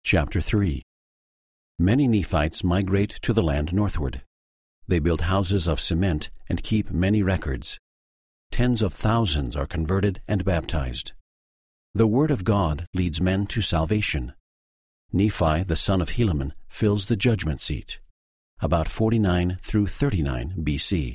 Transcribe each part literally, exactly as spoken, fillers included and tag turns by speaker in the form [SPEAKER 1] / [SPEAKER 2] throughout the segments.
[SPEAKER 1] Chapter three. Many Nephites migrate to the land northward. They build houses of cement and keep many records. Tens of thousands are converted and baptized. The word of God leads men to salvation. Nephi, the son of Helaman, fills the judgment seat. About forty-nine through thirty-nine B C.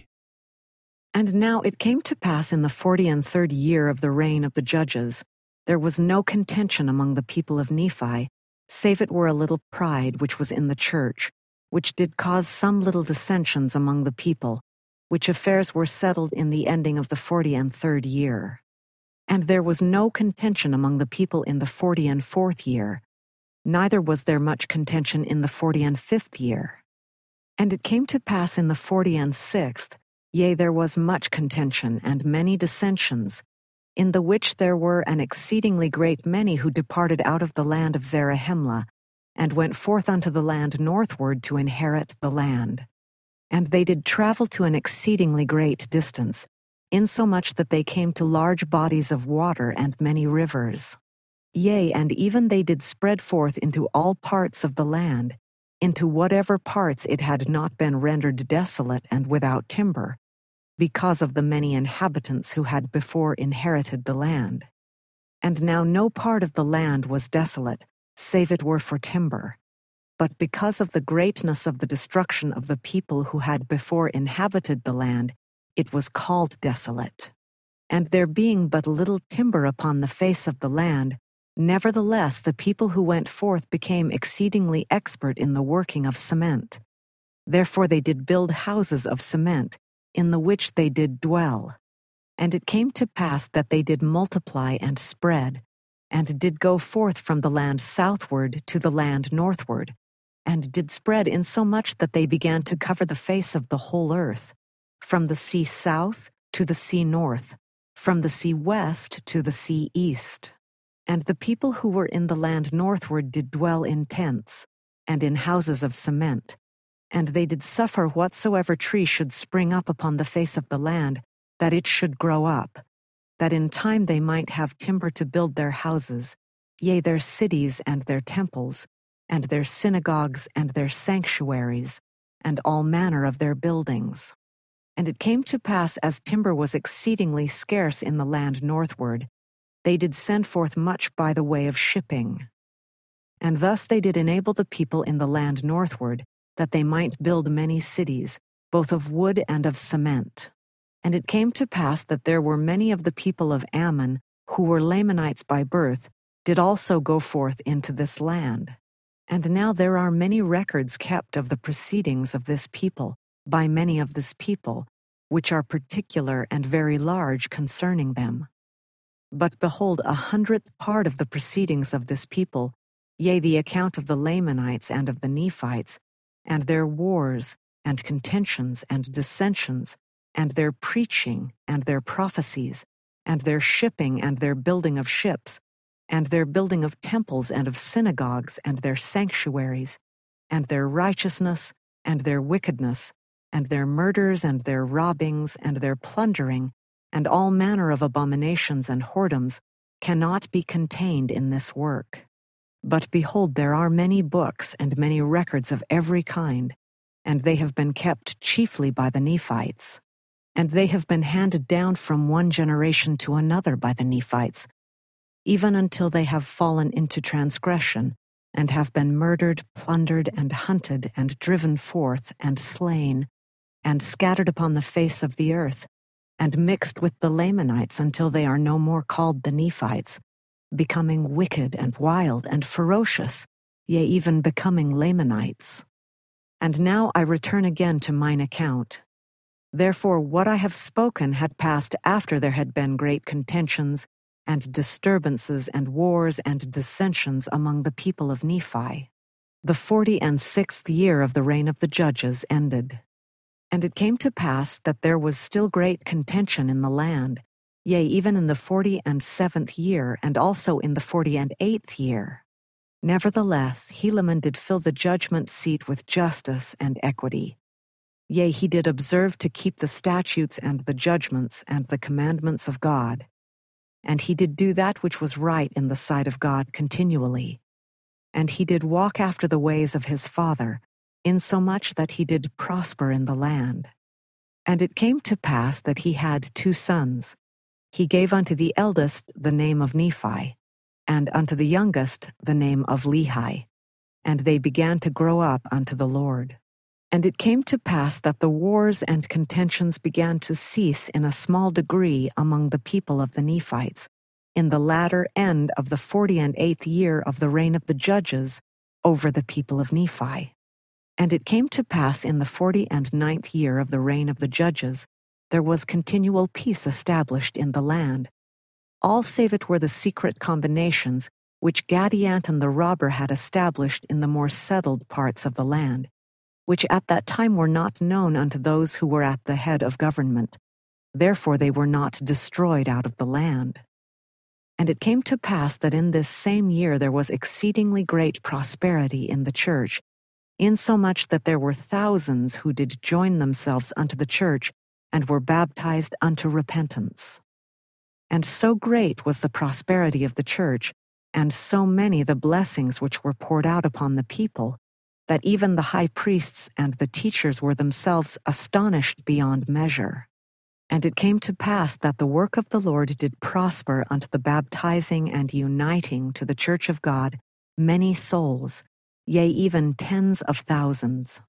[SPEAKER 2] And now it came to pass in the forty and third year of the reign of the judges, there was no contention among the people of Nephi, save it were a little pride which was in the church, which did cause some little dissensions among the people, which affairs were settled in the ending of the forty and third year. And there was no contention among the people in the forty and fourth year, neither was there much contention in the forty and fifth year. And it came to pass in the forty and sixth, yea, there was much contention and many dissensions, in the which there were an exceedingly great many who departed out of the land of Zarahemla, and went forth unto the land northward to inherit the land. And they did travel to an exceedingly great distance, insomuch that they came to large bodies of water and many rivers. Yea, and even they did spread forth into all parts of the land, into whatever parts it had not been rendered desolate and without timber, because of the many inhabitants who had before inherited the land. And now no part of the land was desolate, save it were for timber. But because of the greatness of the destruction of the people who had before inhabited the land, it was called desolate. And there being but little timber upon the face of the land, nevertheless the people who went forth became exceedingly expert in the working of cement. Therefore they did build houses of cement, in the which they did dwell. And it came to pass that they did multiply and spread, and did go forth from the land southward to the land northward, and did spread insomuch that they began to cover the face of the whole earth, from the sea south to the sea north, from the sea west to the sea east. And the people who were in the land northward did dwell in tents, and in houses of cement, and they did suffer whatsoever tree should spring up upon the face of the land, that it should grow up, that in time they might have timber to build their houses, yea, their cities and their temples, and their synagogues and their sanctuaries, and all manner of their buildings. And it came to pass, as timber was exceedingly scarce in the land northward, they did send forth much by the way of shipping. And thus they did enable the people in the land northward, that they might build many cities, both of wood and of cement. And it came to pass that there were many of the people of Ammon, who were Lamanites by birth, did also go forth into this land. And now there are many records kept of the proceedings of this people, by many of this people, which are particular and very large concerning them. But behold, a hundredth part of the proceedings of this people, yea, the account of the Lamanites and of the Nephites, and their wars, and contentions, and dissensions, and their preaching, and their prophecies, and their shipping, and their building of ships, and their building of temples, and of synagogues, and their sanctuaries, and their righteousness, and their wickedness, and their murders, and their robbings, and their plundering, and all manner of abominations and whoredoms, cannot be contained in this work. But behold, there are many books and many records of every kind, and they have been kept chiefly by the Nephites. And they have been handed down from one generation to another by the Nephites, even until they have fallen into transgression, and have been murdered, plundered, and hunted, and driven forth, and slain, and scattered upon the face of the earth, and mixed with the Lamanites until they are no more called the Nephites, becoming wicked and wild and ferocious, yea, even becoming Lamanites. And now I return again to mine account. Therefore what I have spoken had passed after there had been great contentions, and disturbances, and wars, and dissensions among the people of Nephi. The forty and sixth year of the reign of the judges ended. And it came to pass that there was still great contention in the land, yea, even in the forty and seventh year, and also in the forty and eighth year. Nevertheless, Helaman did fill the judgment seat with justice and equity. Yea, he did observe to keep the statutes and the judgments and the commandments of God. And he did do that which was right in the sight of God continually. And he did walk after the ways of his father, insomuch that he did prosper in the land. And it came to pass that he had two sons. He gave unto the eldest the name of Nephi, and unto the youngest the name of Lehi. And they began to grow up unto the Lord. And it came to pass that the wars and contentions began to cease in a small degree among the people of the Nephites, in the latter end of the forty and eighth year of the reign of the judges over the people of Nephi. And it came to pass in the forty and ninth year of the reign of the judges, there was continual peace established in the land, all save it were the secret combinations which Gadianton the robber had established in the more settled parts of the land, which at that time were not known unto those who were at the head of government. Therefore they were not destroyed out of the land. And it came to pass that in this same year there was exceedingly great prosperity in the church, insomuch that there were thousands who did join themselves unto the church and were baptized unto repentance. And so great was the prosperity of the church, and so many the blessings which were poured out upon the people, that even the high priests and the teachers were themselves astonished beyond measure. And it came to pass that the work of the Lord did prosper unto the baptizing and uniting to the church of God many souls, yea, even tens of thousands.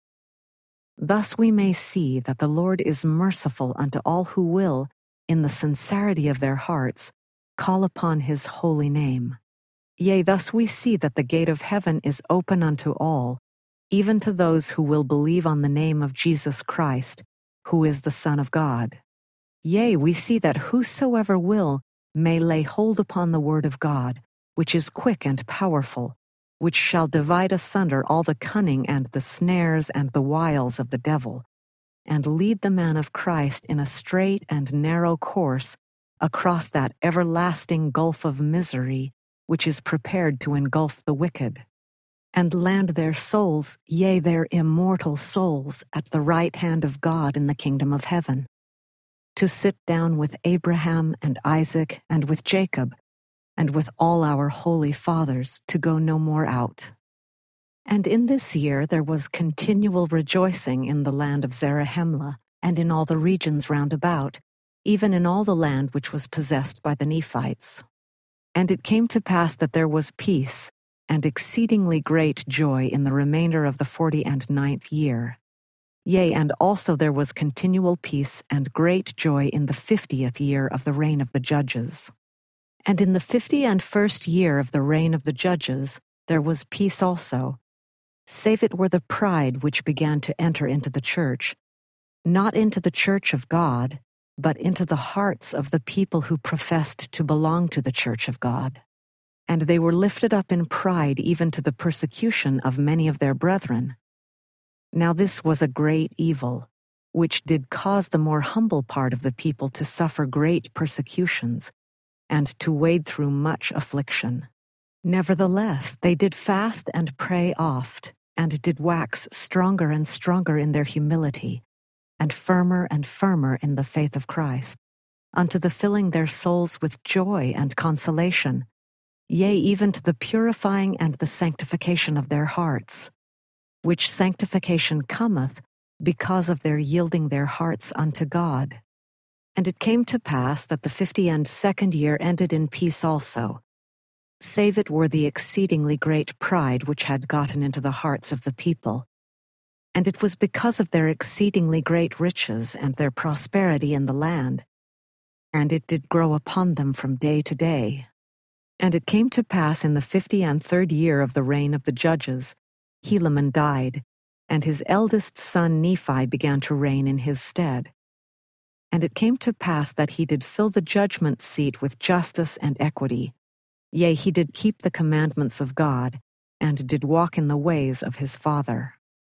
[SPEAKER 2] Thus we may see that the Lord is merciful unto all who will, in the sincerity of their hearts, call upon his holy name. Yea, thus we see that the gate of heaven is open unto all, even to those who will believe on the name of Jesus Christ, who is the Son of God. Yea, we see that whosoever will may lay hold upon the word of God, which is quick and powerful, which shall divide asunder all the cunning and the snares and the wiles of the devil, and lead the man of Christ in a straight and narrow course across that everlasting gulf of misery which is prepared to engulf the wicked, and land their souls, yea, their immortal souls, at the right hand of God in the kingdom of heaven, to sit down with Abraham and Isaac and with Jacob, and with all our holy fathers, to go no more out. And in this year there was continual rejoicing in the land of Zarahemla, and in all the regions round about, even in all the land which was possessed by the Nephites. And it came to pass that there was peace, and exceedingly great joy in the remainder of the forty and ninth year. Yea, and also there was continual peace and great joy in the fiftieth year of the reign of the judges. And in the fifty and first year of the reign of the judges there was peace also, save it were the pride which began to enter into the church, not into the church of God, but into the hearts of the people who professed to belong to the church of God. And they were lifted up in pride even to the persecution of many of their brethren. Now this was a great evil, which did cause the more humble part of the people to suffer great persecutions, and to wade through much affliction. Nevertheless, they did fast and pray oft, and did wax stronger and stronger in their humility, and firmer and firmer in the faith of Christ, unto the filling their souls with joy and consolation, yea, even to the purifying and the sanctification of their hearts, which sanctification cometh because of their yielding their hearts unto God. And it came to pass that the fifty and second year ended in peace also, save it were the exceedingly great pride which had gotten into the hearts of the people. And it was because of their exceedingly great riches and their prosperity in the land, and it did grow upon them from day to day. And it came to pass in the fifty and third year of the reign of the judges, Helaman died, and his eldest son Nephi began to reign in his stead. And it came to pass that he did fill the judgment seat with justice and equity, yea, he did keep the commandments of God, and did walk in the ways of his father.